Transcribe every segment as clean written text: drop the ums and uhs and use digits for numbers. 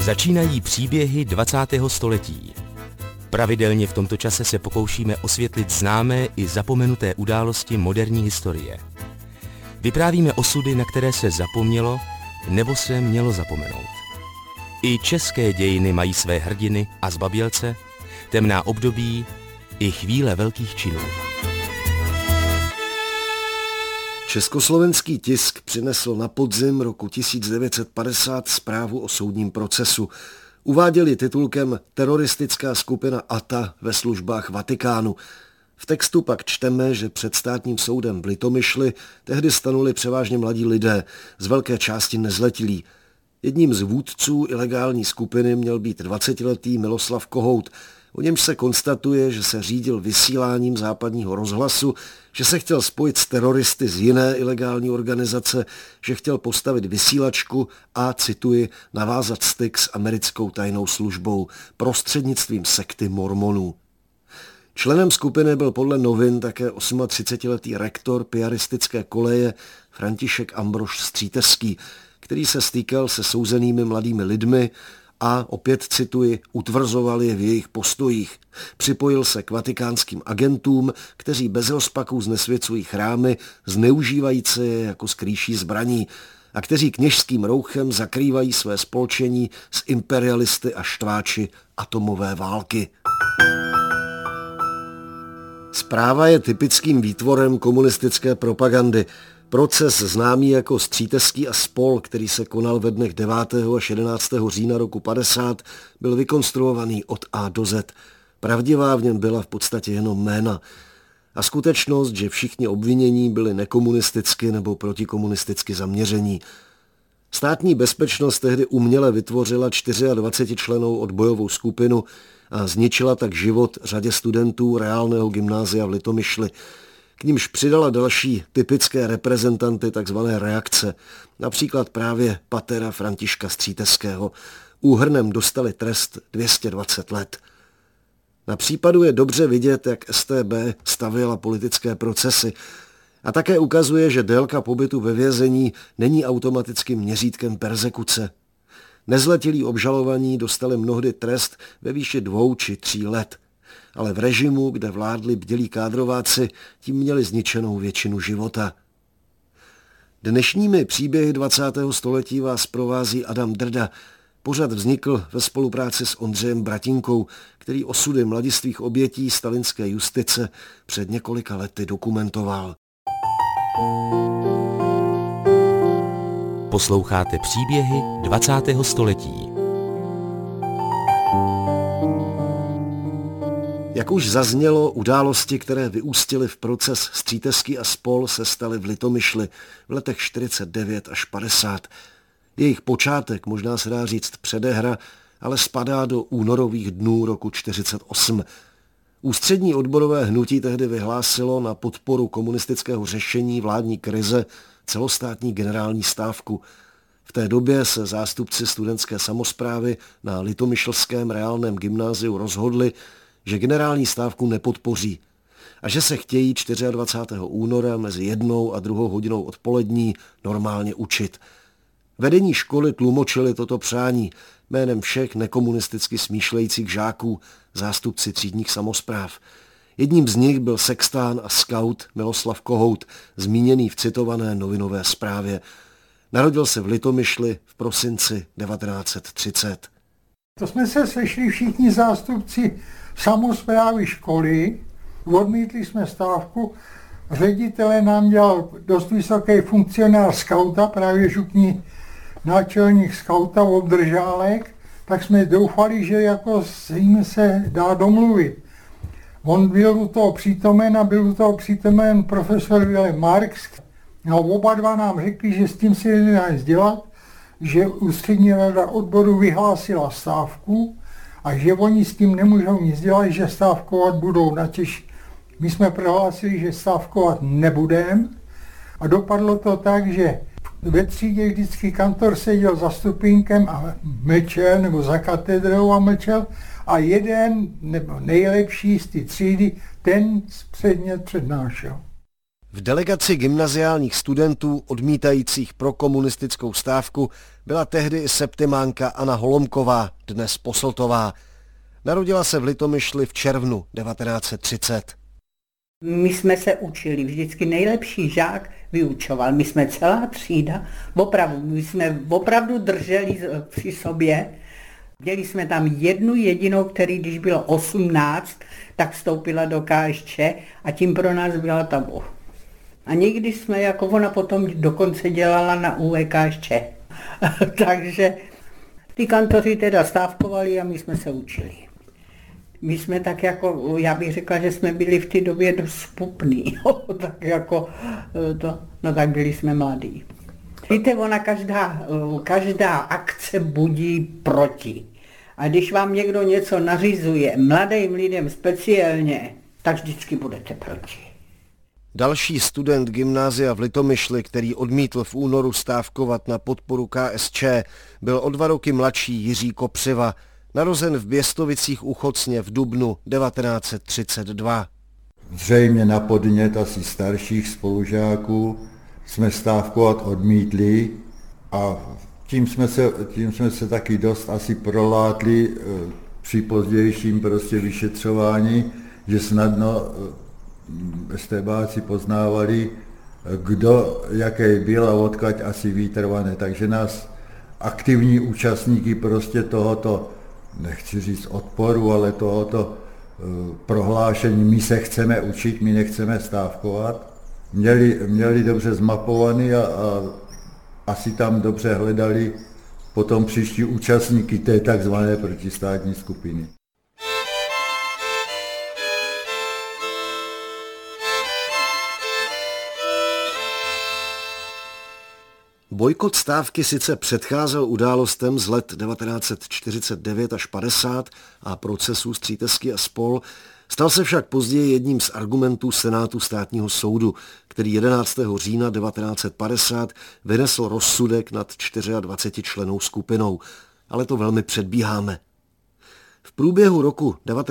Začínají příběhy 20. století. Pravidelně v tomto čase se pokoušíme osvětlit známé i zapomenuté události moderní historie. Vyprávíme osudy, na které se zapomnělo nebo se mělo zapomenout. I české dějiny mají své hrdiny a zbabělce, temná období i chvíle velkých činů. Československý tisk přinesl na podzim roku 1950 zprávu o soudním procesu. Uváděli titulkem Teroristická skupina ATA ve službách Vatikánu. V textu pak čteme, že před státním soudem v Litomyšli tehdy stanuli převážně mladí lidé, z velké části nezletilí. Jedním z vůdců ilegální skupiny měl být 20letý Miloslav Kohout. O němž se konstatuje, že se řídil vysíláním západního rozhlasu, že se chtěl spojit s teroristy z jiné ilegální organizace, že chtěl postavit vysílačku a, cituji, navázat styk s americkou tajnou službou prostřednictvím sekty mormonů. Členem skupiny byl podle novin také 38letý rektor piaristické koleje František Ambrož Stříteský, který se stýkal se souzenými mladými lidmi a, opět cituji, utvrzoval je v jejich postojích. Připojil se k vatikánským agentům, kteří bez rozpaků znesvěcují chrámy, zneužívající je jako skrýší zbraní a kteří kněžským rouchem zakrývají své spolčení s imperialisty a štváči atomové války. Zpráva je typickým výtvorem komunistické propagandy. Proces známý jako Stříteský a spol, který se konal ve dnech 9. až 11. října roku 50, byl vykonstruovaný od A do Z. Pravdivá v něm byla v podstatě jenom jména. A skutečnost, že všichni obvinění byli nekomunisticky nebo protikomunisticky zaměření. Státní bezpečnost tehdy uměle vytvořila 24člennou odbojovou skupinu a zničila tak život řadě studentů reálného gymnázia v Litomyšli. K nímž přidala další typické reprezentanty tzv. Reakce, například právě patera Františka Stříteského. Úhrnem dostali trest 220 let. Na případu je dobře vidět, jak StB stavěla politické procesy a také ukazuje, že délka pobytu ve vězení není automatickým měřítkem perzekuce. Nezletilí obžalovaní dostali mnohdy trest ve výši 2 či 3 let. Ale v režimu, kde vládli bdělí kádrováci, tím měli zničenou většinu života. Dnešními příběhy 20. století vás provází Adam Drda. Pořad vznikl ve spolupráci s Ondřejem Bratinkou, který osudy mladistvých obětí stalinské justice před několika lety dokumentoval. Posloucháte příběhy 20. století. Jak už zaznělo, události, které vyústily v proces Stříteský a spol, se staly v Litomyšli v letech 49 až 50. Jejich počátek, možná se dá říct předehra, ale spadá do únorových dnů roku 48. Ústřední odborové hnutí tehdy vyhlásilo na podporu komunistického řešení vládní krize celostátní generální stávku. V té době se zástupci studentské samosprávy na Litomyšlském reálném gymnáziu rozhodli, že generální stávku nepodpoří a že se chtějí 24. února mezi 1. a 2. hodinou odpolední normálně učit. Vedení školy tlumočili toto přání jménem všech nekomunisticky smýšlejících žáků, zástupci třídních samospráv. Jedním z nich byl sextán a skaut Miloslav Kohout, zmíněný v citované novinové zprávě. Narodil se v Litomyšli v prosinci 1930. To jsme se sešli všichni zástupci samosprávy školy, odmítli jsme stávku, ředitele nám dělal dost vysoký funkcionář skauta, právě župní náčelník skauta Obdržálek, tak jsme doufali, že jako s ním se dá domluvit. On byl u toho přítomen a byl u toho přítomen profesor Vilém Marx. No, oba dva nám řekli, že s tím si nedá nic dělat, že ústřední rada odboru vyhlásila stávku a že oni s tím nemůžou nic dělat, že stávkovat budou natěž. My jsme prohlásili, že stávkovat nebudeme a dopadlo to tak, že ve třídě vždycky kantor seděl za stupínkem a mlčel, nebo za katedrou a mlčel a jeden, nebo nejlepší z té třídy, ten předmět přednášel. V delegaci gymnaziálních studentů odmítajících prokomunistickou stávku byla tehdy septimánka Anna Holomková, dnes Posltová. Narodila se v Litomyšli v červnu 1930. My jsme se učili, vždycky nejlepší žák vyučoval. My jsme celá třída, my jsme opravdu drželi při sobě. Měli jsme tam jednu jedinou, který když bylo 18, tak vstoupila do KSČ a tím pro nás byla tabu. A někdy jsme, jako ona potom dokonce dělala na UKSČ. Takže ty kantoři teda stávkovali a my jsme se učili. My jsme tak jako, já bych řekla, že jsme byli v té době dost spupný, tak jako to, no tak byli jsme mladí. Víte, ona každá akce budí proti. A když vám někdo něco nařizuje, mladým lidem speciálně, tak vždycky budete proti. Další student gymnázia v Litomyšli, který odmítl v únoru stávkovat na podporu KSČ, byl o 2 roky mladší Jiří Kopřiva, narozen v Běstovicích u Chocně v dubnu 1932. Zřejmě na podnět asi starších spolužáků jsme stávkovat odmítli a tím jsme se taky dost asi prolátli při pozdějším vyšetřování, že snadno estébáci poznávali, kdo jaký byl a odkud asi výtrvané. Takže nás aktivní účastníky tohoto, nechci říct odporu, ale tohoto prohlášení, my se chceme učit, my nechceme stávkovat, měli dobře zmapovaný a asi tam dobře hledali potom příští účastníky té takzvané protistátní skupiny. Bojkot stávky sice předcházel událostem z let 1949 až 50 a procesu Střítesky a spol., stal se však později jedním z argumentů Senátu státního soudu, který 11. října 1950 vynesl rozsudek nad 24člennou skupinou, ale to velmi předbíháme. V průběhu roku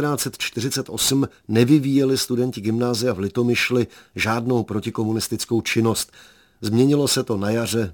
1948 nevyvíjeli studenti gymnázia v Litomyšli žádnou protikomunistickou činnost. Změnilo se to na jaře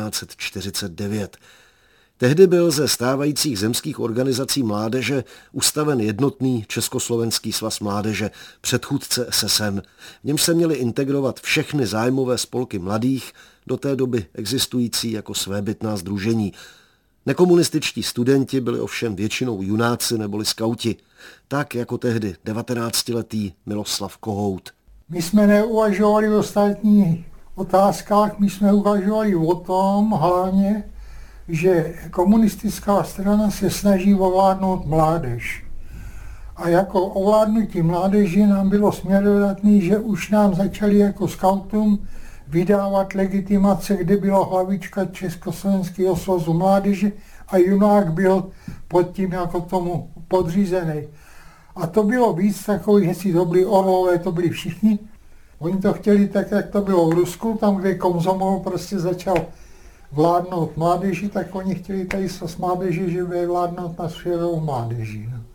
1949. Tehdy byl ze stávajících zemských organizací mládeže ustaven jednotný Československý svaz mládeže, předchůdce SSM. V němž se měly integrovat všechny zájmové spolky mladých, do té doby existující jako svébytná sdružení. Nekomunističtí studenti byli ovšem většinou junáci neboli skauti, tak jako tehdy 19letý Miloslav Kohout. My jsme neuvažovali o ostatních otázkách, my jsme uvažovali o tom hlavně, že komunistická strana se snaží ovládnout mládež. A jako ovládnutí mládeže nám bylo směrodatné, že už nám začali jako skautům vydávat legitimace, kde byla hlavička Československého svazu mládeže a junák byl pod tím jako tomu podřízený. A to bylo víc takových, jestli to byli orlové, to byli všichni. Oni to chtěli tak, jak to bylo v Rusku, tam, kde Komsomol prostě začal vládnout mládeži, tak oni chtěli tady s mládeži, že bude vládnout na světovou mládeži. No.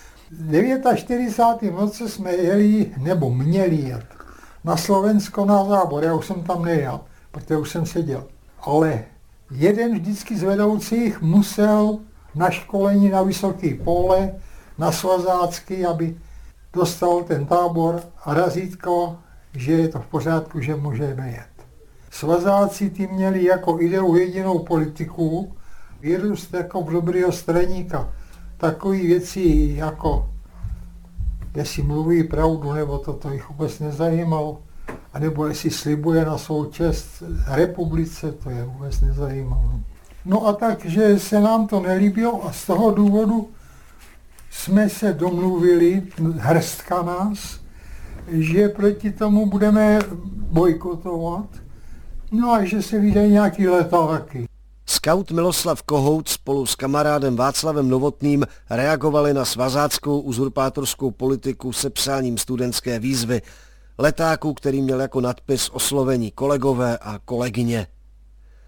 V 49. roce jsme jeli, nebo měli jet, na Slovensko na zábor. Já už jsem tam nejel, protože už jsem seděl. Ale jeden vždycky z vedoucích musel na školení na Vysoký pole, na Svazácky, aby dostal ten tábor a razítko, že je to v pořádku, že můžeme jet. Svazáci tím měli jako ideu jedinou politiku, vyrůst jako v dobrýho straníka. Takové věci jako, jestli mluví pravdu, nebo to jich vůbec nezajímalo, anebo jestli slibuje na svou čest republice, to je vůbec nezajímalo. No a takže se nám to nelíbilo a z toho důvodu jsme se domluvili, hrstka nás, že proti tomu budeme bojkotovat, no a že se vydají nějaký letáky. Skaut Miloslav Kohout spolu s kamarádem Václavem Novotným reagovali na svazáckou uzurpátorskou politiku sepsáním studentské výzvy, letáku, který měl jako nadpis oslovení kolegové a kolegyně.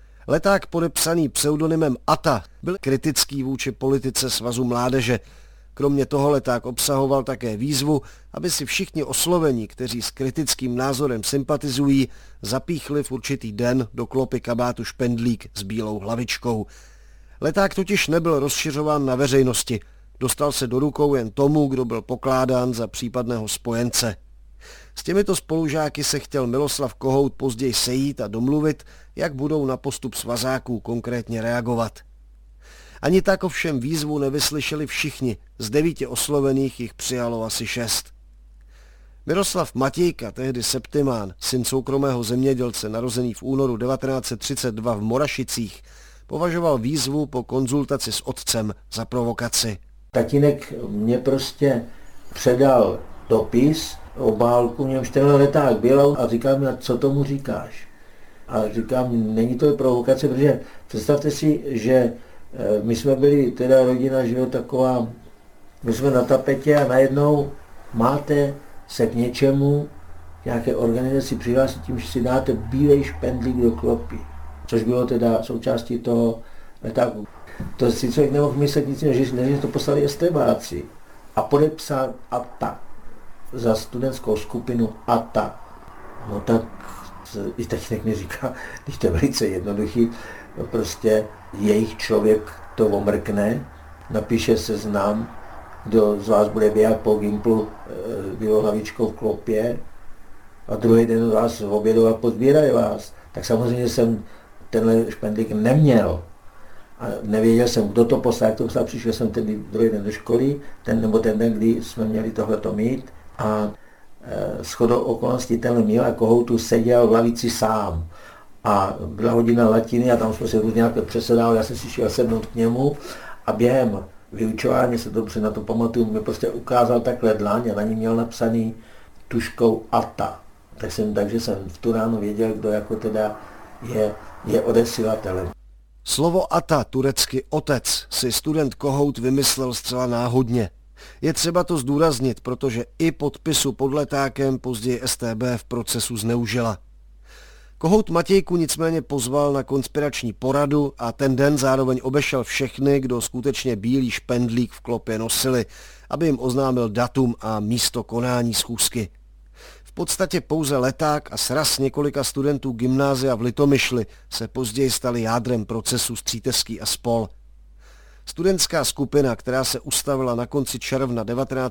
Leták podepsaný pseudonymem Ata byl kritický vůči politice Svazu mládeže. Kromě toho leták obsahoval také výzvu, aby si všichni oslovení, kteří s kritickým názorem sympatizují, zapíchli v určitý den do klopy kabátu špendlík s bílou hlavičkou. Leták totiž nebyl rozšiřován na veřejnosti, dostal se do rukou jen tomu, kdo byl pokládán za případného spojence. S těmito spolužáky se chtěl Miloslav Kohout později sejít a domluvit, jak budou na postup svazáků konkrétně reagovat. Ani tak ovšem výzvu nevyslyšeli všichni, z 9 oslovených jich přijalo asi 6. Miroslav Matějka, tehdy Septimán, syn soukromého zemědělce narozený v únoru 1932 v Morašicích, považoval výzvu po konzultaci s otcem za provokaci. Tatínek mě prostě předal dopis, obálku, v němž tenhle leták byl a říkal mi, co tomu říkáš. A říkám, není to provokace, protože představte si, že my jsme byli teda rodina, že jo, taková, my jsme na tapetě a najednou máte se k něčemu, nějaké organizaci přihlásit tím, že si dáte bílej špendlík do klopy, což bylo teda součástí toho letáku. To si člověk nemohl myslet nic, než to poslali estébáci a podepsal ATA za studentskou skupinu ATA. No tak i tatínek mi říká, když to je velice jednoduchý, no prostě jejich člověk to omrkne, napíše seznam, kdo z vás bude běhat po Gimplu bílou hlavičkou v klopě a druhý den vás obědou a pozbírají vás. Tak samozřejmě jsem tenhle špendlík neměl. A nevěděl jsem, kdo to poslal, jak to poslal, přišel jsem tedy druhý den do školy, ten den, kdy jsme měli tohleto mít a shodou okolností tenhle Míla Kohoutu seděl v lavici sám. A byla hodina latiny a tam jsme se různě přesedali, já jsem si šel sednout k němu a během vyučování, se dobře na to pamatuju, mi prostě ukázal takhle dlaň a na ní měl napsaný tuškou ATA. Takže jsem v tu ránu věděl, kdo jako teda je odesílatelem. Slovo ATA, turecky otec, si student Kohout vymyslel zcela náhodně. Je třeba to zdůraznit, protože i podpisu pod letákem později StB v procesu zneužila. Kohout Matějku nicméně pozval na konspirační poradu a ten den zároveň obešel všechny, kdo skutečně bílý špendlík v klopě nosili, aby jim oznámil datum a místo konání schůzky. V podstatě pouze leták a sraz několika studentů gymnázia v Litomyšli se později stali jádrem procesu Stříteský a spol. Studentská skupina, která se ustavila na konci června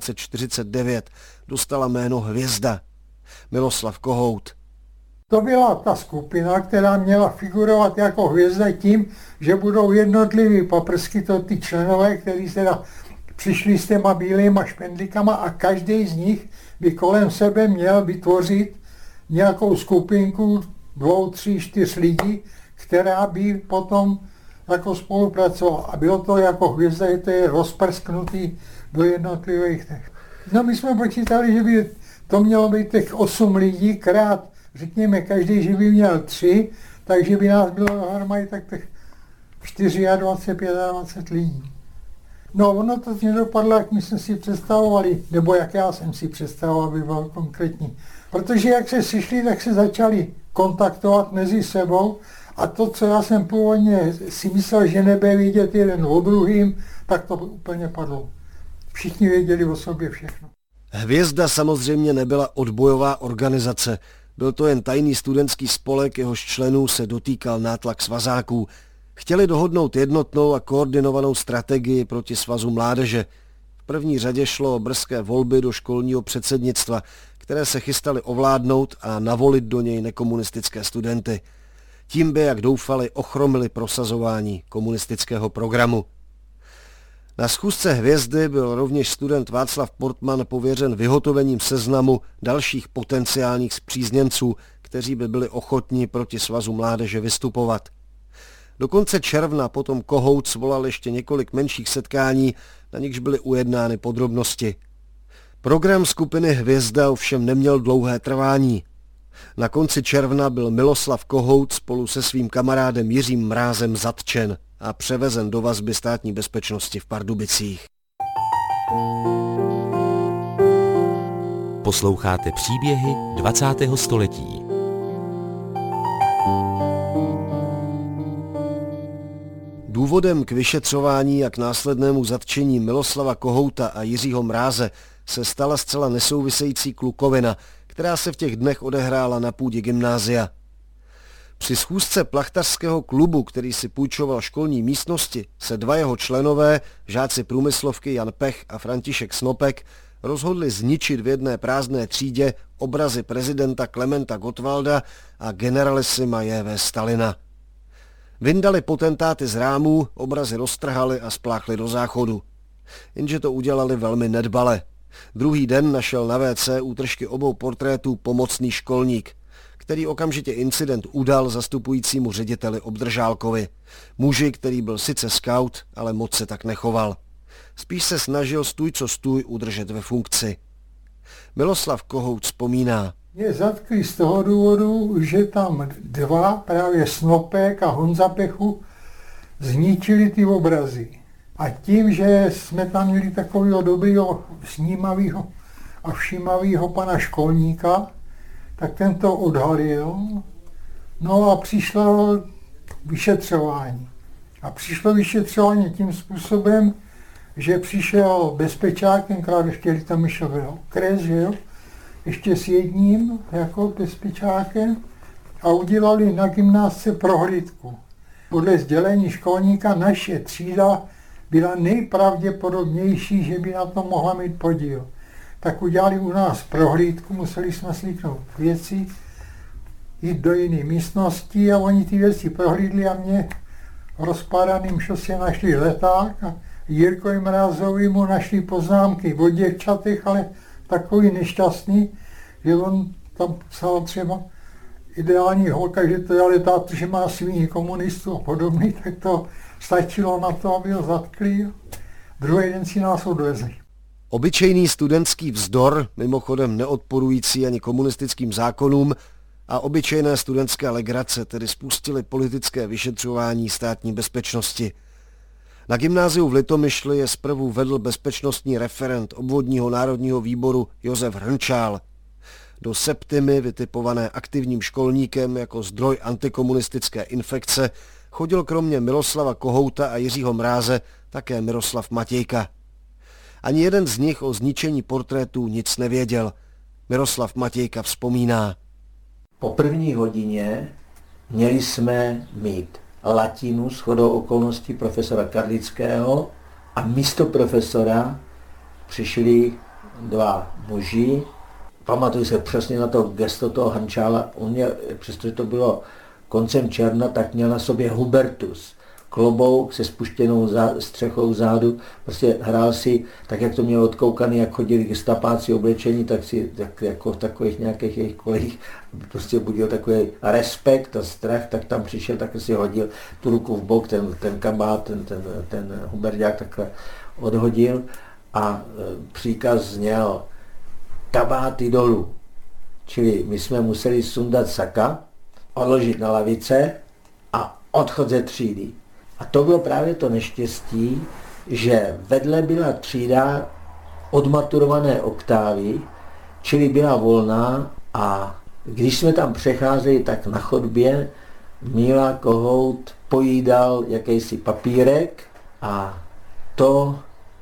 1949, dostala jméno Hvězda. Miloslav Kohout. To byla ta skupina, která měla figurovat jako hvězda tím, že budou jednotlivý paprsky, to ty členové, kteří teda přišli s těma bílýma špendlíkama a každý z nich by kolem sebe měl vytvořit nějakou skupinku 2, 3, 4 lidí, která by potom jako spolupracovala. A bylo to jako hvězda, to je rozprsknutý do jednotlivých těch. No my jsme počítali, že by to mělo být těch 8 lidí krát, řekněme, každý, že by měl 3, takže by nás bylo dohromady tak 24, 25 lidí. No ono to nedopadlo, jak my jsme si představovali, nebo jak já jsem si představoval, aby byl konkrétní. Protože jak se sešli, tak se začali kontaktovat mezi sebou a to, co já jsem původně si myslel, že nebude vidět jeden o druhým, tak to úplně padlo. Všichni věděli o sobě všechno. Hvězda samozřejmě nebyla odbojová organizace. Byl to jen tajný studentský spolek, jehož členů se dotýkal nátlak svazáků. Chtěli dohodnout jednotnou a koordinovanou strategii proti svazu mládeže. V první řadě šlo o brzké volby do školního předsednictva, které se chystaly ovládnout a navolit do něj nekomunistické studenty. Tím by, jak doufali, ochromili prosazování komunistického programu. Na schůzce Hvězdy byl rovněž student Václav Portman pověřen vyhotovením seznamu dalších potenciálních spřízněnců, kteří by byli ochotní proti svazu mládeže vystupovat. Do konce června potom Kohout svolal ještě několik menších setkání, na nichž byly ujednány podrobnosti. Program skupiny Hvězda ovšem neměl dlouhé trvání. Na konci června byl Miloslav Kohout spolu se svým kamarádem Jiřím Mrázem zatčen a převezen do vazby Státní bezpečnosti v Pardubicích. Posloucháte příběhy 20. století. Důvodem k vyšetřování a k následnému zatčení Miloslava Kohouta a Jiřího Mráze se stala zcela nesouvisející klukovina, která se v těch dnech odehrála na půdě gymnázia. Při schůzce plachtařského klubu, který si půjčoval školní místnosti, se dva jeho členové, žáci průmyslovky Jan Pech a František Snopek, rozhodli zničit v jedné prázdné třídě obrazy prezidenta Klementa Gottwalda a generalisima J.V. Stalina. Vyndali potentáty z rámů, obrazy roztrhali a spláchli do záchodu. Jenže to udělali velmi nedbale. Druhý den našel na WC útržky obou portrétů pomocný školník, který okamžitě incident udal zastupujícímu řediteli Obdržálkovi. Muži, který byl sice skaut, ale moc se tak nechoval. Spíš se snažil stůj co stůj udržet ve funkci. Miloslav Kohout vzpomíná. Mě zatkli z toho důvodu, že tam dva, právě Snopek a Honza Pechu, zničili ty obrazy. A tím, že jsme tam měli takového dobrého, snímavého a všímavého pana školníka, tak ten to odhalil. No a přišlo vyšetřování. A přišlo vyšetřování tím způsobem, že přišel bezpečák, tenkrát ještě tam šel okres, že jo, ještě s jedním jako bezpečákem a udělali na gymnázce prohlídku. Podle sdělení školníka naše třída byla nejpravděpodobnější, že by na to mohla mít podíl. Tak udělali u nás prohlídku, museli jsme slíknout věci, jít do jiné místnosti a oni ty věci prohlídli a mě v rozpádaným šose našli leták a Jirkovi Mrázovi mu našli poznámky o děvčatech, ale takový nešťastný, že on tam psal třeba ideální holka, že to je leták, že má svíní komunistů a podobný, tak to stačilo na to, aby ho zatkli. Druhý den si nás odvezli. Obyčejný studentský vzdor, mimochodem neodporující ani komunistickým zákonům, a obyčejné studentské legrace tedy spustily politické vyšetřování státní bezpečnosti. Na gymnáziu v Litomyšli je zprvu vedl bezpečnostní referent obvodního národního výboru Josef Hrnčál. Do Septimy, vytipované aktivním školníkem jako zdroj antikomunistické infekce, chodil kromě Miloslava Kohouta a Jiřího Mráze také Miroslav Matějka. Ani jeden z nich o zničení portrétů nic nevěděl. Miroslav Matějka vzpomíná. Po první hodině měli jsme mít latinu shodou okolností profesora Karlického a místo profesora přišli dva muži. Pamatuju se přesně na to gesto toho Hrnčála. On měl, přestože to bylo koncem června, tak měl na sobě hubertus. Klobouk se spuštěnou střechou vzadu, prostě hrál si, tak jak to měl odkoukaný, jak chodili gestapáci oblečení, tak si tak jako v takových nějakých jejich kolejích prostě budil takový respekt a strach, tak tam přišel, tak si hodil tu ruku v bok, ten kabát, ten huberďák takhle odhodil a příkaz zněl kabáty dolů. Čili my jsme museli sundat saka, odložit na lavice a odchod ze třídy. A to bylo právě to neštěstí, že vedle byla třída odmaturované oktávy, čili byla volná a když jsme tam přecházeli, tak na chodbě Míla Kohout pojídal jakýsi papírek a to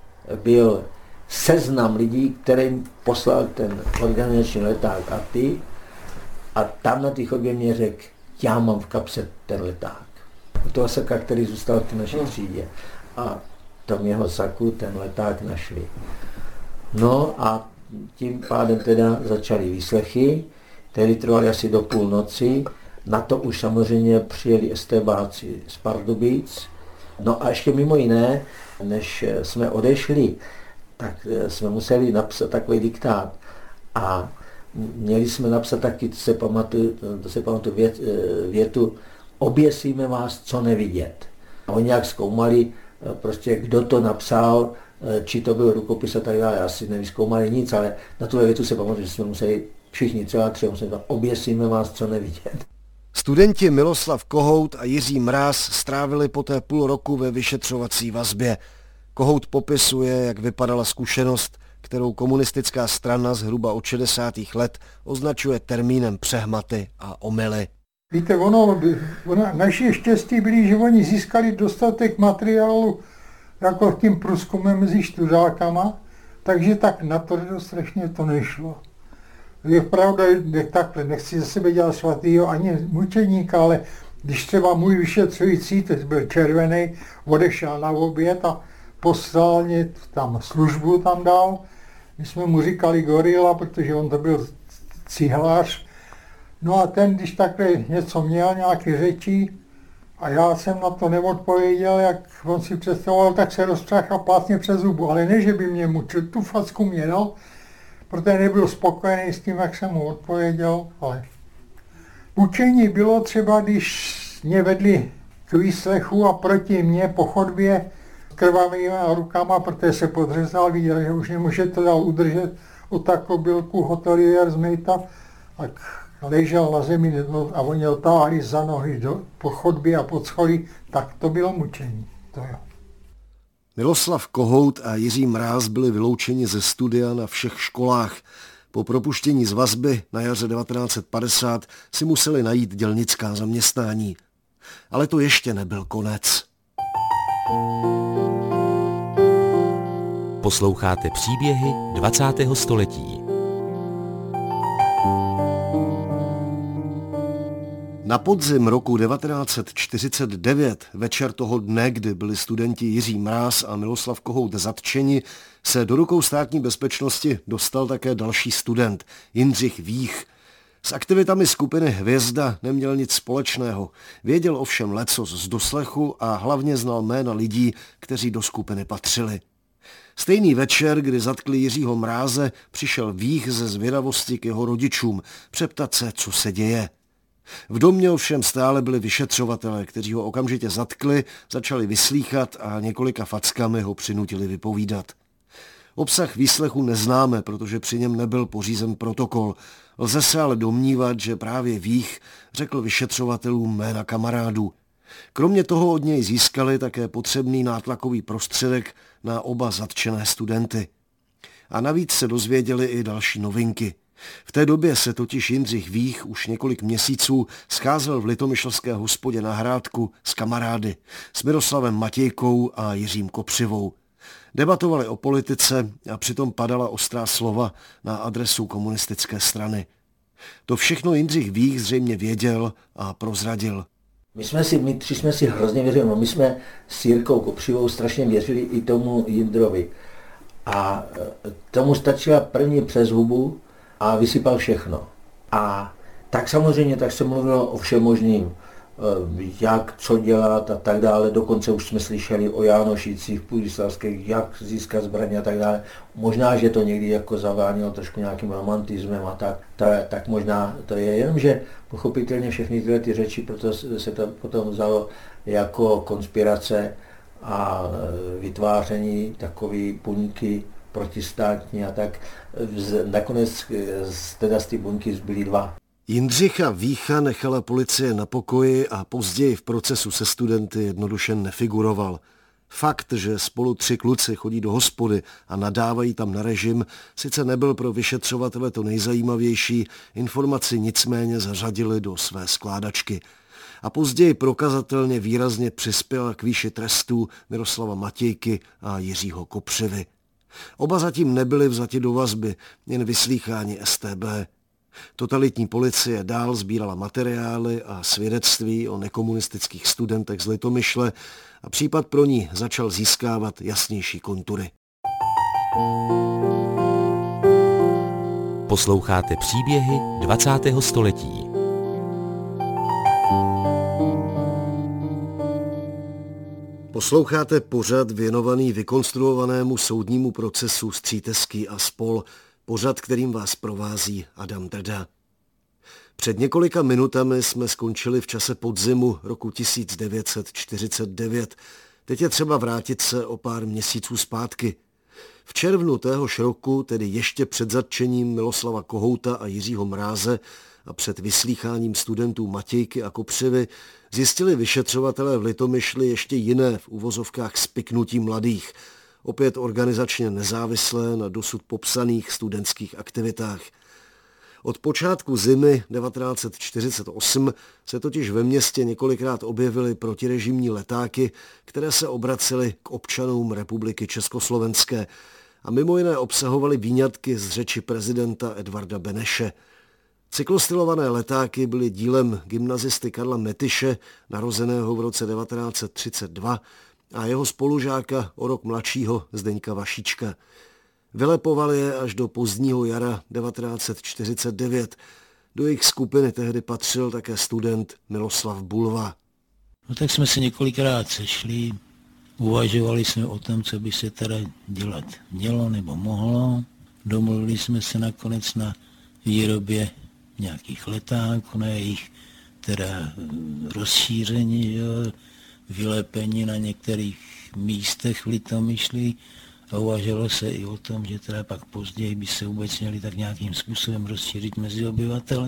byl seznam lidí, kterým poslal ten organizační leták ATI a tam na té chodbě mě řekl, já mám v kapse ten leták. Toho saka, který zůstal v té naší třídě. A tam jeho saku ten leták našli. No a tím pádem teda začaly výslechy, které trvaly asi do půlnoci. Na to už samozřejmě přijeli estébáci z Pardubic. No a ještě mimo jiné, než jsme odešli, tak jsme museli napsat takový diktát. A měli jsme napsat taky, to se pamatuju větu, oběsíme vás, co nevidět. A oni nějak zkoumali, prostě kdo to napsal, či to byl rukopis a tak dále, asi nevyzkoumali nic, ale na tuhle větu se pamatuju, že jsme museli všichni třeba oběsíme vás, co nevidět. Studenti Miloslav Kohout a Jiří Mráz strávili poté půl roku ve vyšetřovací vazbě. Kohout popisuje, jak vypadala zkušenost, kterou komunistická strana zhruba od 60. let označuje termínem přehmaty a omyly. Víte, naše štěstí byli, že oni získali dostatek materiálu jako tím průzkumem mezi študákama, takže tak natvrdo strašně to nešlo. Je pravda, takhle, nechci ze sebe dělat svatýho ani mučeníka, ale když třeba můj vyšetřující, teď byl červený, odešel na oběd a poslal mě tam službu tam dal. My jsme mu říkali gorila, protože on to byl cihlář. No a ten, když takhle něco měl, nějaké řeči, a já jsem na to neodpověděl, jak on si představoval, tak se roztřáhl a plátně přes zubu. Ale ne, že by mě mučil, tu facku mě dal, protože nebyl spokojený s tím, jak jsem mu odpověděl, ale učení bylo třeba, když mě vedli k výslechu a proti mně po chodbě krvavými rukama, protože se podřezal, viděl, že už nemůže to dál udržet od takobylku hotelier z Mejta, tak ležel na zemi a oni ho táhli za nohy po chodbě a pod schody, tak to bylo mučení. To jo. Miloslav Kohout a Jiří Mráz byli vyloučeni ze studia na všech školách. Po propuštění z vazby na jaře 1950 si museli najít dělnická zaměstnání. Ale to ještě nebyl konec. Posloucháte příběhy 20. století. Na podzim roku 1949, večer toho dne, kdy byli studenti Jiří Mráz a Miloslav Kohout zatčeni, se do rukou státní bezpečnosti dostal také další student, Jindřich Vích. S aktivitami skupiny Hvězda neměl nic společného, věděl ovšem lecos z doslechu a hlavně znal jména lidí, kteří do skupiny patřili. Stejný večer, kdy zatkli Jiřího Mráze, přišel Vích ze zvědavosti k jeho rodičům, přeptat se, co se děje. V domě ovšem stále byli vyšetřovatelé, kteří ho okamžitě zatkli, začali vyslýchat a několika fackami ho přinutili vypovídat. Obsah výslechu neznáme, protože při něm nebyl pořízen protokol. Lze se ale domnívat, že právě Vích řekl vyšetřovatelům jména kamarádů. Kromě toho od něj získali také potřebný nátlakový prostředek na oba zatčené studenty. A navíc se dozvěděli i další novinky. V té době se totiž Jindřich Vích už několik měsíců scházel v litomyšlské hospodě na Hrádku s kamarády, s Miroslavem Matějkou a Jiřím Kopřivou. Debatovali o politice a přitom padala ostrá slova na adresu komunistické strany. To všechno Jindřich Vích zřejmě věděl a prozradil. My tři jsme si hrozně věřili, my jsme s Jirkou Kopřivou strašně věřili i tomu Jindrovi. A tomu stačila první přes hubu a vysypal všechno. A tak samozřejmě tak se mluvilo o všem možným, jak, co dělat a tak dále. Dokonce už jsme slyšeli o Jánošicích, Půdislavských, jak získat zbraně a tak dále. Možná, že to někdy jako zavánilo trošku nějakým romantismem a tak možná to je. Jenomže pochopitelně všechny tyhle ty řeči, proto se to potom vzalo jako konspirace a vytváření takové buňky protistátní a tak. Nakonec teda z ty buňky zbyly dva. Jindřicha Vícha nechala policie na pokoji a později v procesu se studenty jednoduše nefiguroval. Fakt, že spolu tři kluci chodí do hospody a nadávají tam na režim, sice nebyl pro vyšetřovatele to nejzajímavější, informaci nicméně zařadili do své skládačky. A později prokazatelně výrazně přispěla k výši trestů Miroslava Matějky a Jiřího Kopřivy. Oba zatím nebyli vzati do vazby, jen vyslýcháni StB. Totalitní policie dál sbírala materiály a svědectví o nekomunistických studentech z Litomyšle a případ pro ní začal získávat jasnější kontury. Posloucháte příběhy 20. století. Posloucháte pořad věnovaný vykonstruovanému soudnímu procesu Stříteský a spol., pořad, kterým vás provází Adam Drda. Před několika minutami jsme skončili v čase podzimu roku 1949. Teď je třeba vrátit se o pár měsíců zpátky. V červnu téhož roku, tedy ještě před zatčením Miloslava Kohouta a Jiřího Mráze a před vyslýcháním studentů Matějky a Kopřivy, zjistili vyšetřovatelé v Litomyšli ještě jiné v uvozovkách spiknutí mladých, opět organizačně nezávislé na dosud popsaných studentských aktivitách. Od počátku zimy 1948 se totiž ve městě několikrát objevily protirežimní letáky, které se obracely k občanům Republiky Československé a mimo jiné obsahovaly výňatky z řeči prezidenta Edvarda Beneše. Cyklostylované letáky byly dílem gymnazisty Karla Metyše, narozeného v roce 1932, a jeho spolužáka o rok mladšího Zdeňka Vašíčka. Vylepovali je až do pozdního jara 1949. Do jejich skupiny tehdy patřil také student Miloslav Bulva. No tak jsme se několikrát sešli, uvažovali jsme o tom, co by se teda dělat mělo nebo mohlo. Domluvili jsme se nakonec na výrobě nějakých letáků, na jejich teda rozšíření, jo, vylepení na některých místech v Litomyšli. A uvažovalo se i o tom, že teda pak později by se vůbec měli tak nějakým způsobem rozšířit mezi obyvatele.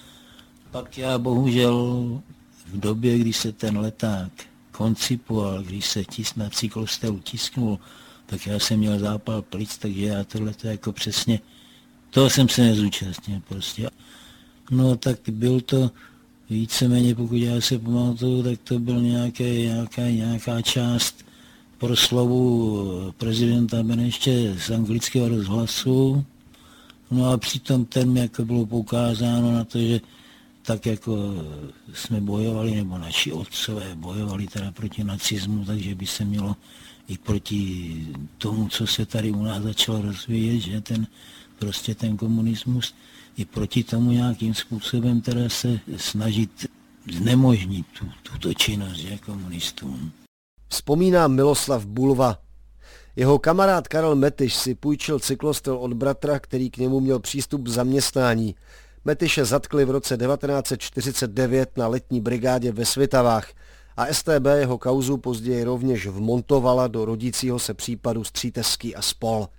Pak já bohužel v době, kdy se ten leták koncipoval, když se na cyklostelu tisknul, tak já jsem měl zápal plic, takže já tohleto jako přesně, toho jsem se nezúčastnil prostě. No tak byl to víceméně, pokud já se pamatuju, tak to byl nějaká část proslovu prezidenta Beneše z anglického rozhlasu. No a přitom ten jako bylo poukázáno na to, že tak jako jsme bojovali, nebo naši otcové bojovali teda proti nacismu, takže by se mělo i proti tomu, co se tady u nás začalo rozvíjet, že ten komunismus, i proti tomu nějakým způsobem teda se snažit znemožnit tuto činnost, že, komunistům. Vzpomíná Miloslav Bulva. Jeho kamarád Karel Metyš si půjčil cyklostel od bratra, který k němu měl přístup k zaměstnání. Metyše zatkli v roce 1949 na letní brigádě ve Svitavách a StB jeho kauzu později rovněž vmontovala do rodícího se případu Stříteský a spol.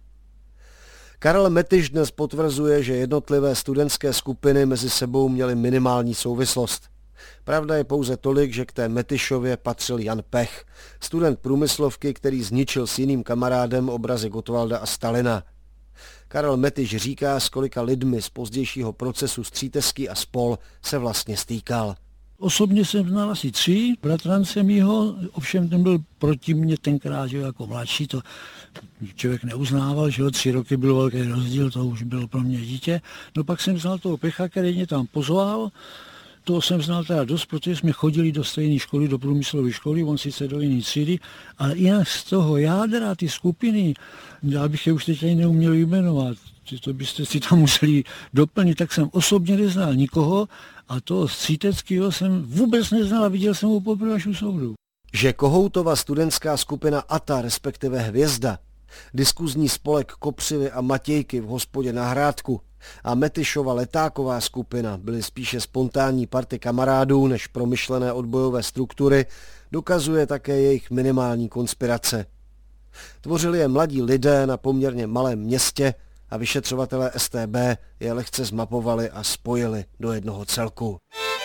Karel Metyš dnes potvrzuje, že jednotlivé studentské skupiny mezi sebou měly minimální souvislost. Pravda je pouze tolik, že k té Metyšově patřil Jan Pech, student průmyslovky, který zničil s jiným kamarádem obrazy Gottwalda a Stalina. Karel Metyš říká, s kolika lidmi z pozdějšího procesu Stříteský a spol se vlastně stýkal. Osobně jsem znal asi 3 bratrance mýho, ovšem ten byl proti mně tenkrát, že jako mladší, to člověk neuznával, že 3 roky byl velký rozdíl, to už bylo pro mě dítě. No pak jsem znal toho Pecha, který mě tam pozval. Toho jsem znal teda dost, protože jsme chodili do stejné školy, do průmyslové školy, on sice do jiné třídy, ale jinak z toho jádra, ty skupiny, já bych je už teď ani neuměl jmenovat, to byste si tam museli doplnit, tak jsem osobně neznal nikoho a toho Stříteckého jsem vůbec neznal a viděl jsem ho poprvé až u soudu. Že Kohoutova studentská skupina ATA, respektive Hvězda, diskuzní spolek Kopřivy a Matějky v hospodě na Hrádku a Metyšova letáková skupina byly spíše spontánní party kamarádů než promyšlené odbojové struktury, dokazuje také jejich minimální konspirace. Tvořili je mladí lidé na poměrně malém městě a vyšetřovatelé StB je lehce zmapovali a spojili do jednoho celku.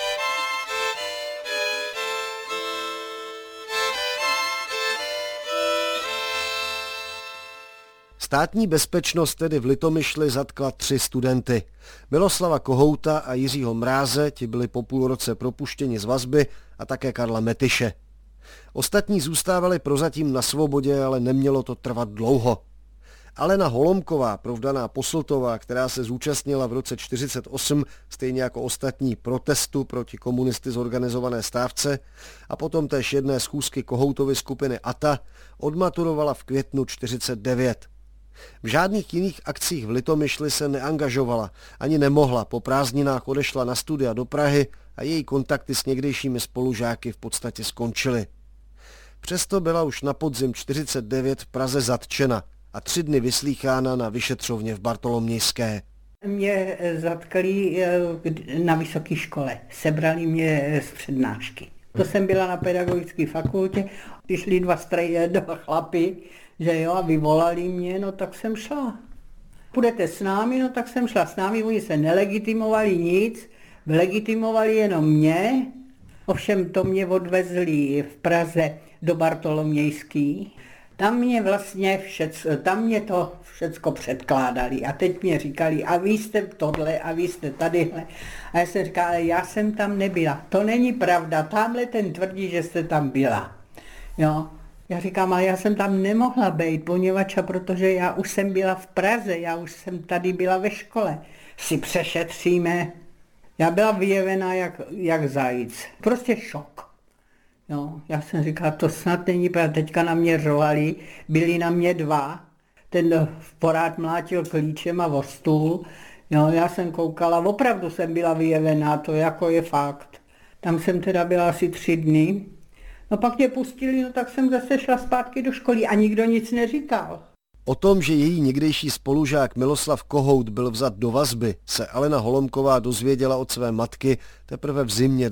Státní bezpečnost tedy v Litomyšli zatkla 3 studenty. Miloslava Kohouta a Jiřího Mráze, ti byli po půl roce propuštěni z vazby, a také Karla Metyše. Ostatní zůstávali prozatím na svobodě, ale nemělo to trvat dlouho. Alena Holomková, provdaná Posltová, která se zúčastnila v roce 1948, stejně jako ostatní, protestu proti komunisty zorganizované stávce a potom též jedné schůzky Kohoutovy skupiny ATA, odmaturovala v květnu 1949. V žádných jiných akcích v Litomyšli se neangažovala, ani nemohla, po prázdninách odešla na studia do Prahy a její kontakty s někdejšími spolužáky v podstatě skončily. Přesto byla už na podzim 1949 v Praze zatčena a 3 dny vyslýchána na vyšetřovně v Bartolomějské. Mě zatkali na vysoké škole, sebrali mě z přednášky. To jsem byla na pedagogické fakultě, přišli 2 chlapy, že jo, a vyvolali mě, no tak jsem šla. Půjdete s námi, no tak jsem šla s námi, oni se nelegitimovali nic, legitimovali jenom mě. Ovšem to mě odvezli v Praze do Bartolomějský. Tam mě to všecko předkládali a teď mě říkali, a vy jste tohle, a vy jste tadyhle. A já jsem říkala, ale já jsem tam nebyla. To není pravda, tamhle ten tvrdí, že jste tam byla. Jo. Já říkám, ale já jsem tam nemohla být, poněvadž protože já už jsem byla v Praze, já už jsem tady byla ve škole. Si přešetříme. Já byla vyjevená jak zajíc. Prostě šok. Jo, já jsem říkala, to snad není pravda. Teďka na mě řvali, byli na mě dva. Ten porád mlátil klíčem a o stůl. Jo, já jsem koukala, opravdu jsem byla vyjevená, to jako je fakt. Tam jsem teda byla asi 3 dny. No pak mě pustili, no tak jsem zase šla zpátky do školy a nikdo nic neříkal. O tom, že její někdejší spolužák Miloslav Kohout byl vzat do vazby, se Alena Holomková dozvěděla od své matky teprve v zimě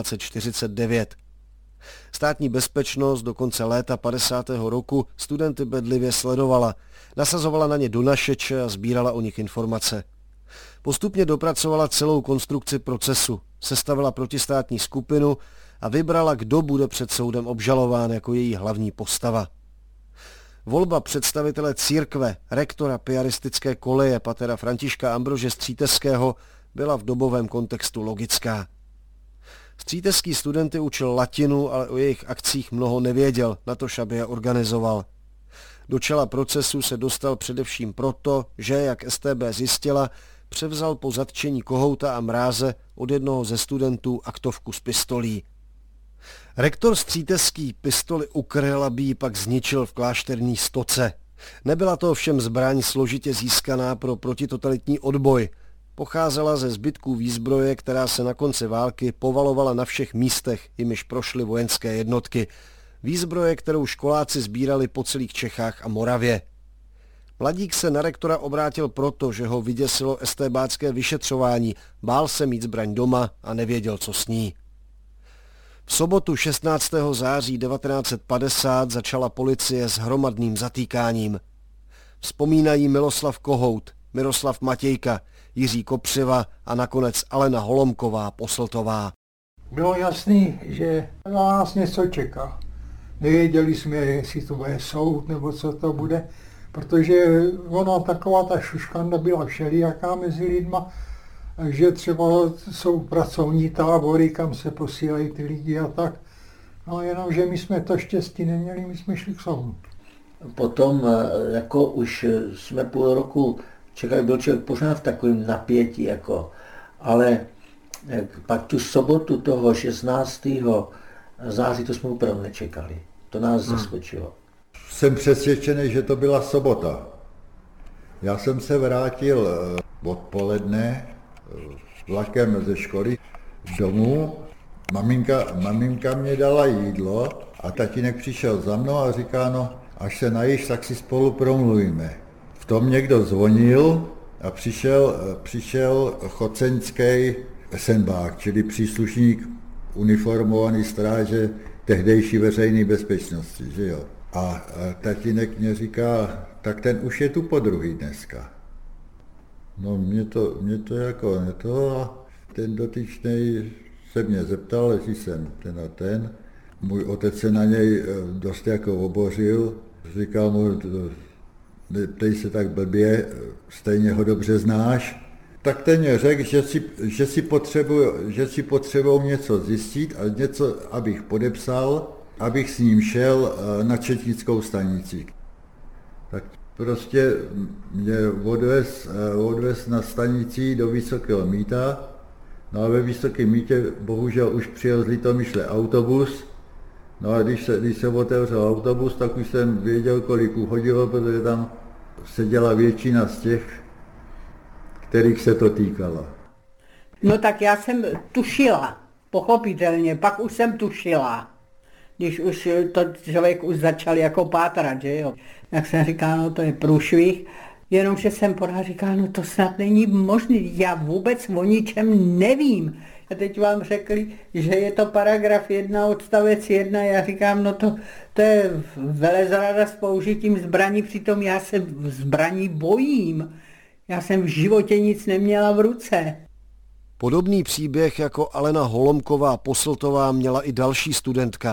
1949. Státní bezpečnost do konce léta 50. roku studenty bedlivě sledovala, nasazovala na ně donašeče a sbírala o nich informace. Postupně dopracovala celou konstrukci procesu, sestavila protistátní skupinu a vybrala, kdo bude před soudem obžalován jako její hlavní postava. Volba představitele církve, rektora piaristické koleje patera Františka Ambrože Stříteského byla v dobovém kontextu logická. Stříteský studenty učil latinu, ale o jejich akcích mnoho nevěděl, natož aby je organizoval. Do čela procesu se dostal především proto, že, jak StB zjistila, převzal po zatčení Kohouta a Mráze od jednoho ze studentů aktovku s pistolí. Rektor Stříteský pistoli ukryl, aby ji pak zničil v klášterní stoce. Nebyla to ovšem zbraň složitě získaná pro protitotalitní odboj. Pocházela ze zbytků výzbroje, která se na konci války povalovala na všech místech, jimiž prošly vojenské jednotky. Výzbroje, kterou školáci sbírali po celých Čechách a Moravě. Mladík se na rektora obrátil proto, že ho vyděsilo estébácké vyšetřování, bál se mít zbraň doma a nevěděl, co s ní. V sobotu 16. září 1950 začala policie s hromadným zatýkáním. Vzpomínají Miloslav Kohout, Miroslav Matějka, Jiří Kopřiva a nakonec Alena Holomková Posltová. Bylo jasný, že na nás něco čeká. Nevěděli jsme, jestli to bude soud nebo co to bude, protože ona taková ta šuškanda byla všelijaká mezi lidma, že třeba jsou pracovní tábory, kam se posílají ty lidi a tak. No jenom, že my jsme to štěstí neměli, my jsme šli k soudu. Potom jako už jsme půl roku čekali, byl člověk pořád v takovém napětí, jako, ale pak tu sobotu toho 16. září to jsme opravdu nečekali. To nás zaskočilo. Jsem přesvědčený, že to byla sobota. Já jsem se vrátil odpoledne vlakem ze školy domů. Maminka mě dala jídlo a tatínek přišel za mnou a říká, no, až se najíš, tak si spolu promluvíme. V tom někdo zvonil a přišel choceňský esenbák, čili příslušník uniformovaný stráže tehdejší veřejné bezpečnosti, že jo. A tatínek mě říká, tak ten už je tu podruhý dneska. No mě to jako neto a ten dotyčnej se mě zeptal, jestli jsem ten a ten. Můj otec se na něj dost jako obořil, říkal mu, neptej se tak blbě, stejně ho dobře znáš. Tak ten mě řekl, že si potřebují něco zjistit a něco, abych podepsal, abych s ním šel na četnickou stanici. Tak prostě mě odvez na stanici do Vysokého Mýta. No a ve Vysokém Mýtě bohužel už přijel z Litomyšle autobus. No a když se otevřel autobus, tak už jsem věděl, kolik uhodilo, protože tam seděla většina z těch, kterých se to týkalo. No tak já jsem tušila, pochopitelně, pak už jsem tušila. Když už to člověk už začal jako pátrat, že jo. Jak jsem říkal, no to je průšvih, jenomže jsem pořád říkal, no to snad není možné, já vůbec o ničem nevím. A teď vám řekli, že je to paragraf 1 odstavec 1, já říkám, no to je velezrada s použitím zbraní, přitom já se zbraní bojím. Já jsem v životě nic neměla v ruce. Podobný příběh jako Alena Holomková Posltová měla i další studentka,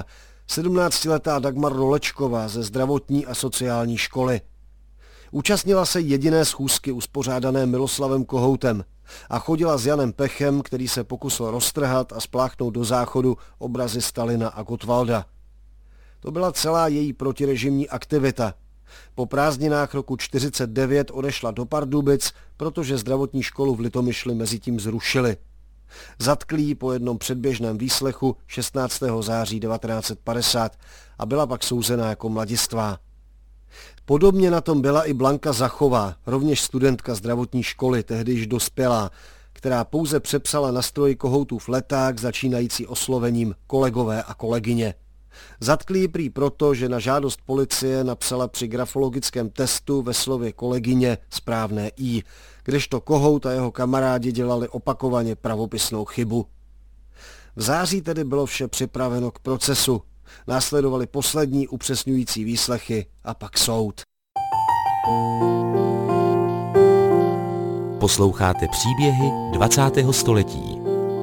17letá Dagmar Rolečková ze zdravotní a sociální školy. Účastnila se jediné schůzky uspořádané Miloslavem Kohoutem a chodila s Janem Pechem, který se pokusil roztrhat a spláchnout do záchodu obrazy Stalina a Gottwalda. To byla celá její protirežimní aktivita. Po prázdninách roku 1949 odešla do Pardubic, protože zdravotní školu v Litomyšli mezitím zrušili. Zatkli ji po jednom předběžném výslechu 16. září 1950 a byla pak souzena jako mladistvá. Podobně na tom byla i Blanka Zachová, rovněž studentka zdravotní školy, tehdy již dospělá, která pouze přepsala na stroji Kohoutův leták začínající oslovením kolegové a kolegyně. Zatkli ji prý proto, že na žádost policie napsala při grafologickém testu ve slově kolegyně správné i, kdežto Kohout a jeho kamarádi dělali opakovaně pravopisnou chybu. V září tedy bylo vše připraveno k procesu. Následovaly poslední upřesňující výslechy a pak soud. Posloucháte příběhy 20. století.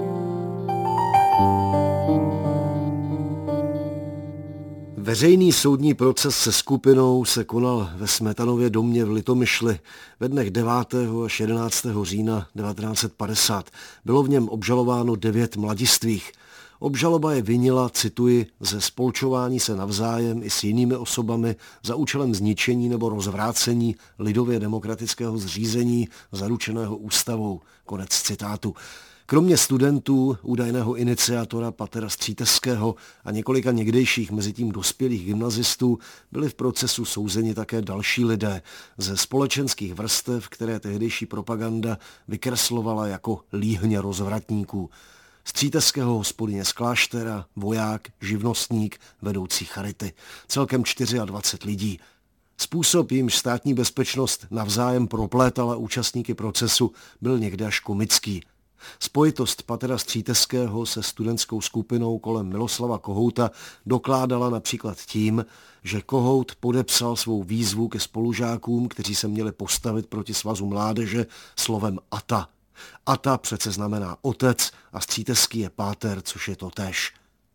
Veřejný soudní proces se skupinou se konal ve Smetanově domě v Litomyšli ve dnech 9. až 11. října 1950. Bylo v něm obžalováno 9 mladistvých. Obžaloba je vinila, cituji, ze spolčování se navzájem i s jinými osobami za účelem zničení nebo rozvrácení lidově demokratického zřízení zaručeného ústavou. Konec citátu. Kromě studentů, údajného iniciátora Patera Stříteského a několika někdejších mezitím dospělých gymnazistů byli v procesu souzeni také další lidé ze společenských vrstev, které tehdejší propaganda vykreslovala jako líhně rozvratníků. Stříteského hospodyně z kláštera, voják, živnostník, vedoucí charity. Celkem 24 lidí. Způsob, jímž státní bezpečnost navzájem proplétala účastníky procesu, byl někde až komický. Spojitost Patera Stříteského se studentskou skupinou kolem Miloslava Kohouta dokládala například tím, že Kohout podepsal svou výzvu ke spolužákům, kteří se měli postavit proti Svazu mládeže, slovem ATA. ATA přece znamená otec a Stříteský je páter, což je to též.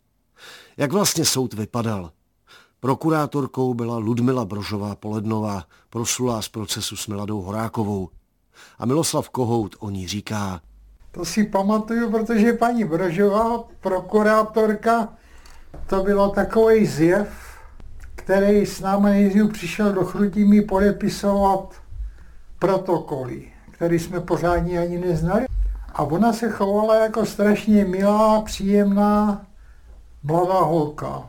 Jak vlastně soud vypadal? Prokurátorkou byla Ludmila Brožová-Polednová, proslulá z procesu s Miladou Horákovou. A Miloslav Kohout o ní říká: To si pamatuju, protože paní Brožová, prokurátorka, to bylo takový zjev, který s námi nejdřív přišel do Chrudimi podepisovat protokoly, který jsme pořádně ani neznali. A ona se chovala jako strašně milá, příjemná, mladá holka.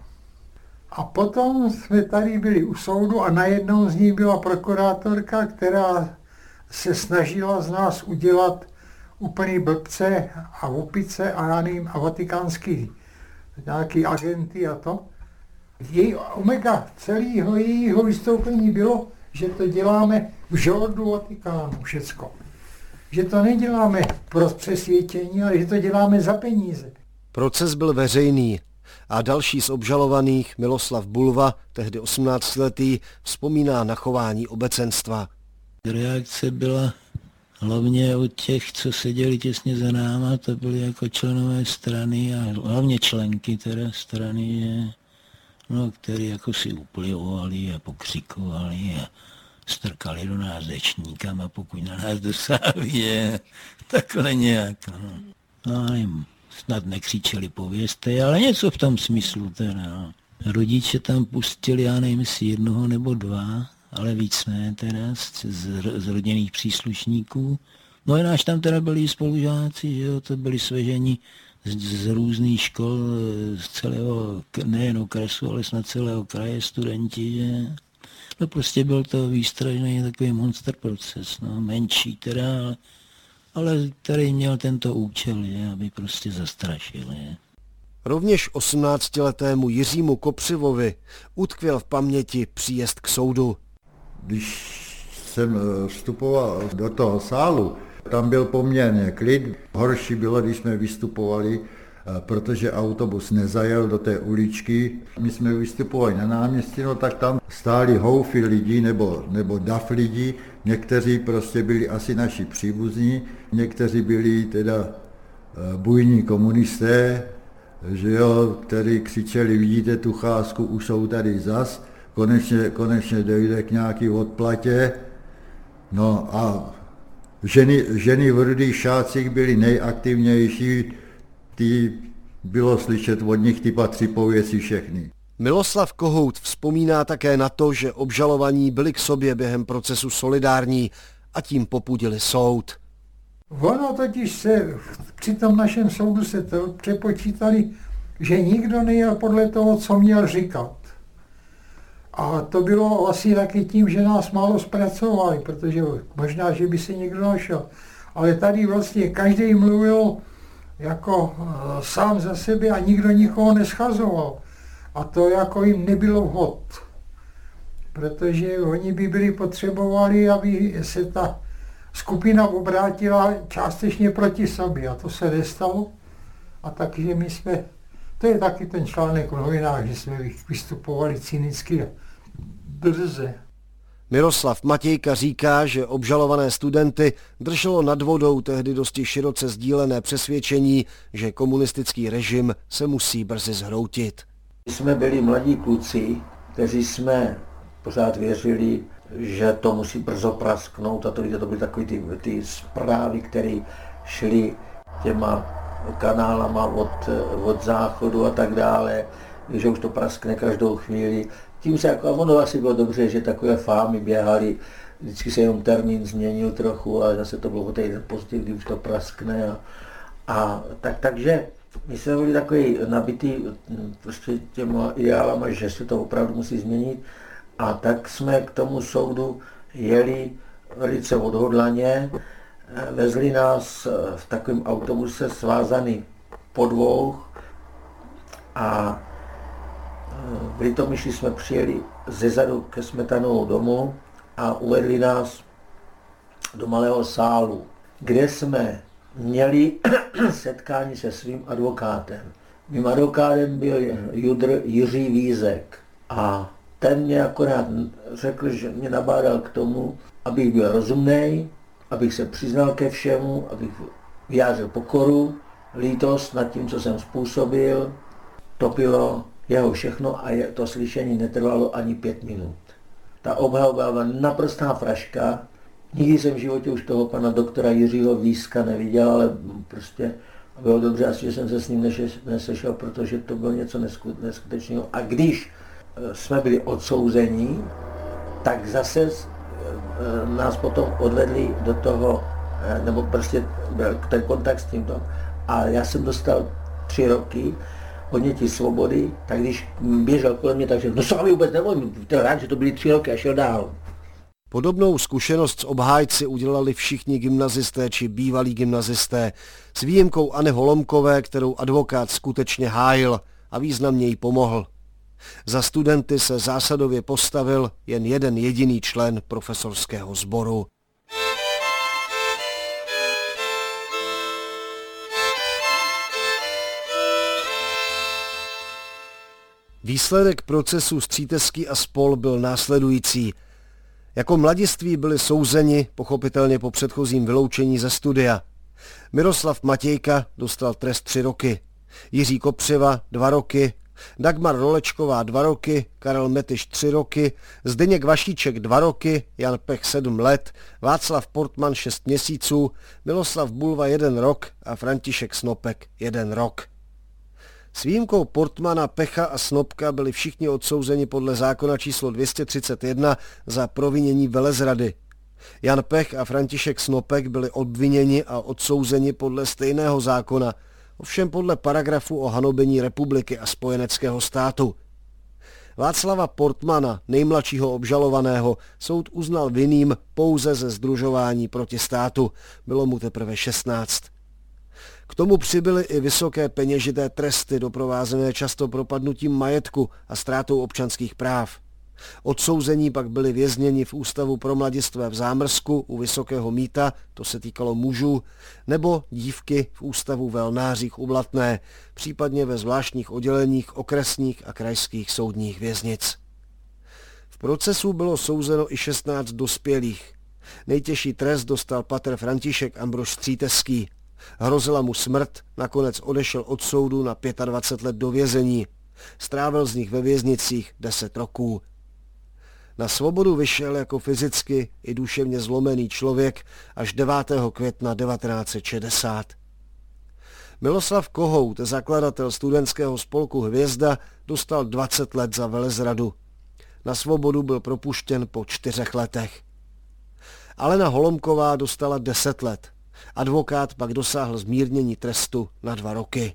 A potom jsme tady byli u soudu a najednou z ní byla prokurátorka, která se snažila z nás udělat úplný blbce a opice a já nevím, a vatikánský nějaký agenty a to. Její omega celého jejího vystoupení bylo, že to děláme v žoldu Vatikánu všecko. Že to neděláme pro přesvědčení, ale že to děláme za peníze. Proces byl veřejný a další z obžalovaných, Miloslav Bulva, tehdy 18letý, vzpomíná na chování obecenstva. Reakce byla hlavně od těch, co seděli těsně za náma, to byly jako členové strany a hlavně členky teda strany, no, který jako si uplivovali a pokřikovali a strkali do nás dečníkama, pokud na nás dosáhli, takhle nějak. No, jim snad nekřičeli povězte, ale něco v tom smyslu teda. No. Rodiče tam pustili, já nevím, jestli 1 nebo 2, ale víc ne teda, z rodinných příslušníků. No i náš tam teda byli spolužáci, že jo, to byli sveženi z různých škol, z celého, nejen okresu, ale snad celého kraje studenti, že. No prostě byl to výstražný takový monster proces, no, menší teda, ale který měl tento účel, že, aby prostě zastrašil, že. Rovněž 18letému Jiřímu Kopřivovi utkvěl v paměti příjezd k soudu. Když jsem vstupoval do toho sálu, tam byl poměrně klid. Horší bylo, když jsme vystupovali, protože autobus nezajel do té uličky. My jsme vystupovali na náměstí, no tak tam stáli houfy lidí nebo dav lidí. Někteří prostě byli asi naši příbuzní, někteří byli teda bujní komunisté že jo, který křičeli, vidíte tu cházku, už jsou tady zas, konečně dojde k nějaký odplatě. No a ženy v rudých šácích byly nejaktivnější, ty bylo slyšet od nich ty 3 pověci všechny. Miloslav Kohout vzpomíná také na to, že obžalovaní byli k sobě během procesu solidární a tím popudili soud. Ono totiž se při tom našem soudu se to přepočítali, že nikdo nejel podle toho, co měl říkat. A to bylo asi taky tím, že nás málo zpracovali, protože možná, že by se někdo našel. Ale tady vlastně každý mluvil jako sám za sebe a nikdo nikoho neschazoval. A to jako jim nebylo vhod. Protože oni by byli potřebovali, aby se ta skupina obrátila částečně proti sobě. A to se nestalo. A takže my jsme, to je taky ten článek v novinách, že jsme vystupovali cynicky a drze. Miroslav Matějka říká, že obžalované studenty drželo nad vodou tehdy dosti široce sdílené přesvědčení, že komunistický režim se musí brzy zhroutit. Jsme byli mladí kluci, kteří jsme pořád věřili, že to musí brzo prasknout a to byly takové ty zprávy, které šly těma kanálama od záchodu a tak dále, že už to praskne každou chvíli. Tím se jako, a ono asi bylo dobře, že takové fámy běhaly, vždycky se jenom termín změnil trochu a zase to bylo o týden později, kdy už to praskne takže my jsme byli takový nabitý prostě těma ideálama, že se to opravdu musí změnit a tak jsme k tomu soudu jeli velice odhodlaně, vezli nás v takovém autobuse svázaný po 2 a v Litomyšli jsme přijeli ze zadu ke Smetanovu domu a uvedli nás do malého sálu, kde jsme měli setkání se svým advokátem. Mým advokátem byl judr Jiří Vízek a ten mě akorát řekl, že mě nabádal k tomu, abych byl rozumnej, abych se přiznal ke všemu, abych vyjádřil pokoru, lítost nad tím, co jsem způsobil. To bylo jeho všechno a to slyšení netrvalo ani 5 minut. Ta obhajoba byla naprostá fraška. Nikdy jsem v životě už toho pana doktora Jiřího Vízka neviděl, ale prostě bylo dobře asi, že jsem se s ním nesešel, protože to bylo něco neskutečného. A když jsme byli odsouzeni, tak zase nás potom odvedli do toho, nebo prostě byl ten kontakt s tímto. A já jsem dostal 3 roky odnětí svobody, tak když běžel kolem mě, takže no s vámi vůbec nemluvím, rád, že to byly 3 roky a šel dál. Podobnou zkušenost s obhájci udělali všichni gymnazisté či bývalí gymnazisté, s výjimkou Anny Holomkové, kterou advokát skutečně hájil a významně jí pomohl. Za studenty se zásadově postavil jen jeden jediný člen profesorského sboru. Výsledek procesu Stříteský a spol byl následující. Jako mladiství byli souzeni, pochopitelně po předchozím vyloučení ze studia. Miroslav Matějka dostal trest 3 roky, Jiří Kopřiva 2 roky, Dagmar Rolečková 2 roky, Karel Metyš 3 roky, Zdeněk Vašíček 2 roky, Jan Pech 7 let, Václav Portman 6 měsíců, Miloslav Bulva 1 rok a František Snopek 1 rok. S výjimkou Portmana, Pecha a Snopka byli všichni odsouzeni podle zákona číslo 231 za provinění velezrady. Jan Pech a František Snopek byli obviněni a odsouzeni podle stejného zákona, ovšem podle paragrafu o hanobení republiky a spojeneckého státu. Václava Portmana, nejmladšího obžalovaného, soud uznal vinným pouze ze sdružování proti státu. Bylo mu teprve 16. K tomu přibyly i vysoké peněžité tresty, doprovázené často propadnutím majetku a ztrátou občanských práv. Odsouzení pak byli vězněni v Ústavu pro mladistvé v Zámrsku u Vysokého Mýta, to se týkalo mužů, nebo dívky v Ústavu v Elnářích u Blatné, případně ve zvláštních odděleních okresních a krajských soudních věznic. V procesu bylo souzeno i 16 dospělých. Nejtěžší trest dostal patr František Ambrož Stříteský. Hrozila mu smrt, nakonec odešel od soudu na 25 let do vězení. Strávil z nich ve věznicích 10 roků. Na svobodu vyšel jako fyzicky i duševně zlomený člověk až 9. května 1960. Miloslav Kohout, zakladatel studentského spolku Hvězda, dostal 20 let za velezradu. Na svobodu byl propuštěn po 4 letech. Alena Holomková dostala 10 let. Advokát pak dosáhl zmírnění trestu na 2 roky.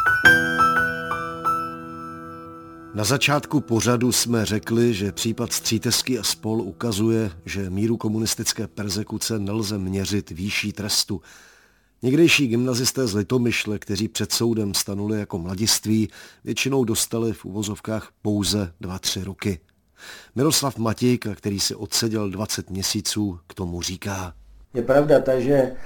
Na začátku pořadu jsme řekli, že případ Střítesky a spol. Ukazuje, že míru komunistické perzekuce nelze měřit výší trestu. Někdejší gymnazisté z Litomyšle, kteří před soudem stanuli jako mladiství, většinou dostali v uvozovkách pouze 2-3 roky. Miroslav Matějka, který si odseděl 20 měsíců, k tomu říká. Je pravda ta,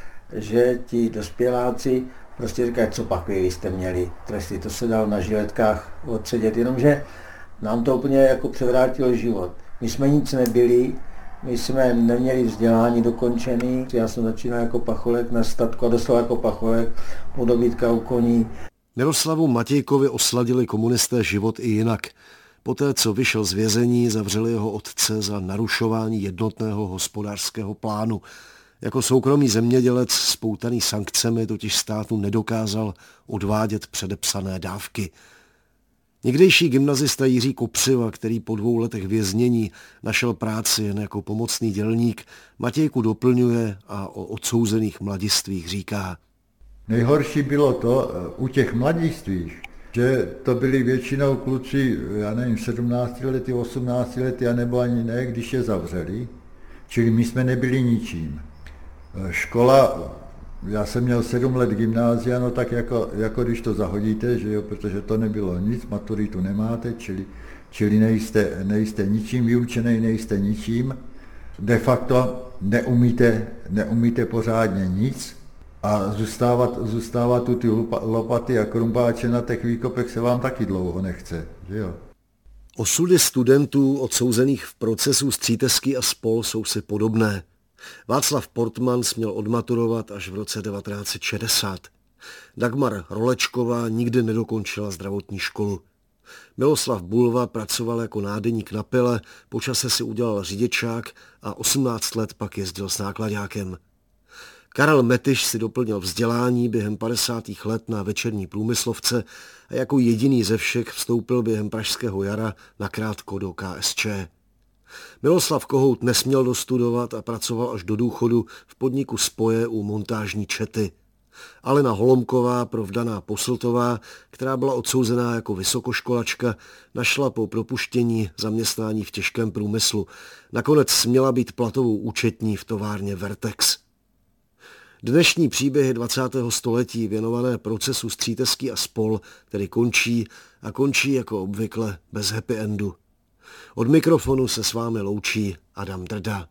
že ti dospěláci prostě říkají, co pak vy jste měli tresty, to se dalo na žiletkách odsedět, jenomže nám to úplně jako převrátilo život. My jsme nic nebyli, my jsme neměli vzdělání dokončený, já jsem začínal jako pacholek na statku a doslova jako pacholek u dobytka u koní. Miroslavu Matějkovi osladili komunisté život i jinak. Poté, co vyšel z vězení, zavřeli jeho otce za narušování jednotného hospodářského plánu. Jako soukromý zemědělec spoutaný sankcemi totiž státu nedokázal odvádět předepsané dávky. Někdejší gymnazista Jiří Kopřiva, který po 2 letech věznění našel práci jen jako pomocný dělník, Matějku doplňuje a o odsouzených mladistvích říká. Nejhorší bylo to u těch mladistvích, že to byli většinou kluci, já nevím, 17 lety, 18 lety, anebo ani ne, když je zavřeli. Čili my jsme nebyli ničím. Škola, já jsem měl 7 let gymnázia, no tak jako když to zahodíte, že jo, protože to nebylo nic, maturitu nemáte, čili nejste ničím vyučený, nejste ničím. De facto neumíte pořádně nic a zůstávat tu ty lopaty a krumpáče na těch výkopech se vám taky dlouho nechce, že jo. Osudy studentů odsouzených v procesu Střítesky a spol. Jsou si podobné. Václav Portman směl odmaturovat až v roce 1960. Dagmar Rolečková nikdy nedokončila zdravotní školu. Miloslav Bulva pracoval jako nádeník na pile, po čase si udělal řidičák a 18 let pak jezdil s náklaďákem. Karel Metyš si doplnil vzdělání během 50. let na Večerní průmyslovce a jako jediný ze všech vstoupil během pražského jara nakrátko do KSČ. Miloslav Kohout nesměl dostudovat a pracoval až do důchodu v podniku Spoje u montážní čety. Alena Holomková, provdaná Posltová, která byla odsouzená jako vysokoškolačka, našla po propuštění zaměstnání v těžkém průmyslu. Nakonec směla být platovou účetní v továrně Vertex. Dnešní příběhy 20. století věnované procesu Střítesky a spol. Tedy končí jako obvykle bez happy endu. Od mikrofonu se s vámi loučí Adam Drda.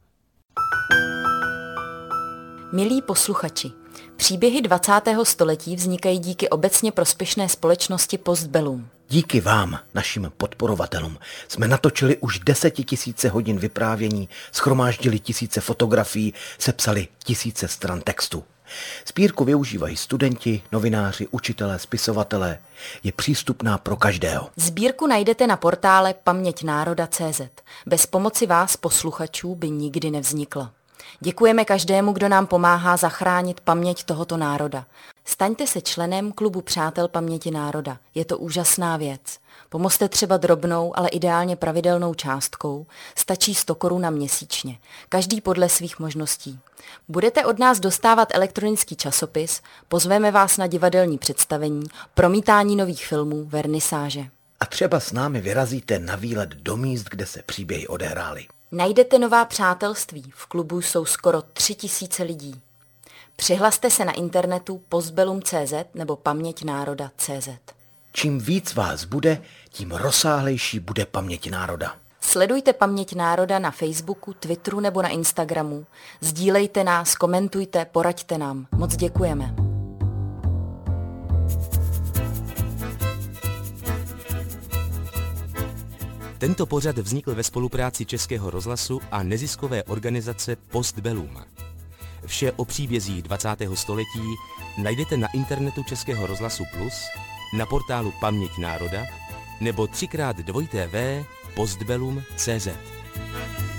Milí posluchači, příběhy 20. století vznikají díky obecně prospěšné společnosti Postbellum. Díky vám, našim podporovatelům, jsme natočili už 10 000 hodin vyprávění, shromáždili tisíce fotografií, sepsali tisíce stran textu. Sbírku využívají studenti, novináři, učitelé, spisovatelé. Je přístupná pro každého. Sbírku najdete na portále paměťnároda.cz. Bez pomoci vás, posluchačů, by nikdy nevznikla. Děkujeme každému, kdo nám pomáhá zachránit paměť tohoto národa. Staňte se členem klubu Přátel paměti národa. Je to úžasná věc. Pomozte třeba drobnou, ale ideálně pravidelnou částkou. Stačí 100 korun měsíčně. Každý podle svých možností. Budete od nás dostávat elektronický časopis, pozveme vás na divadelní představení, promítání nových filmů, vernisáže. A třeba s námi vyrazíte na výlet do míst, kde se příběhy odehrály. Najdete nová přátelství, v klubu jsou skoro 3000 lidí. Přihlaste se na internetu postbellum.cz nebo paměťnároda.cz. Čím víc vás bude, tím rozsáhlejší bude paměť národa. Sledujte Paměť národa na Facebooku, Twitteru nebo na Instagramu. Sdílejte nás, komentujte, poraďte nám. Moc děkujeme. Tento pořad vznikl ve spolupráci Českého rozhlasu a neziskové organizace Postbellum. Vše o příbězích 20. století najdete na internetu Českého rozhlasu Plus, na portálu Paměť národa nebo 3x2 postbellum.cz.